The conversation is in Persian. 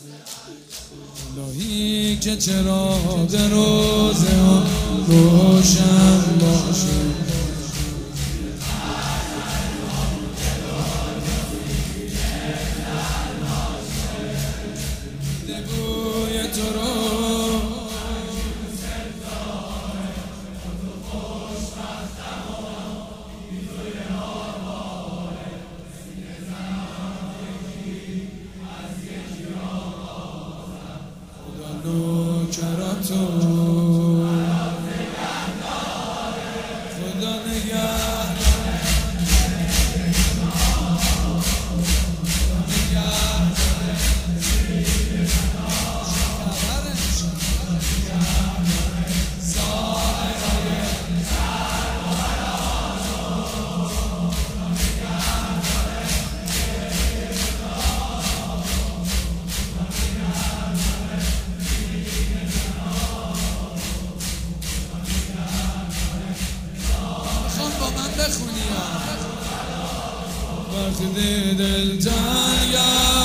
الهی که چراغ روزه ها روشن باشه، بوی تو رو نوکراتو خدا نگهدار وقتی دل تنگ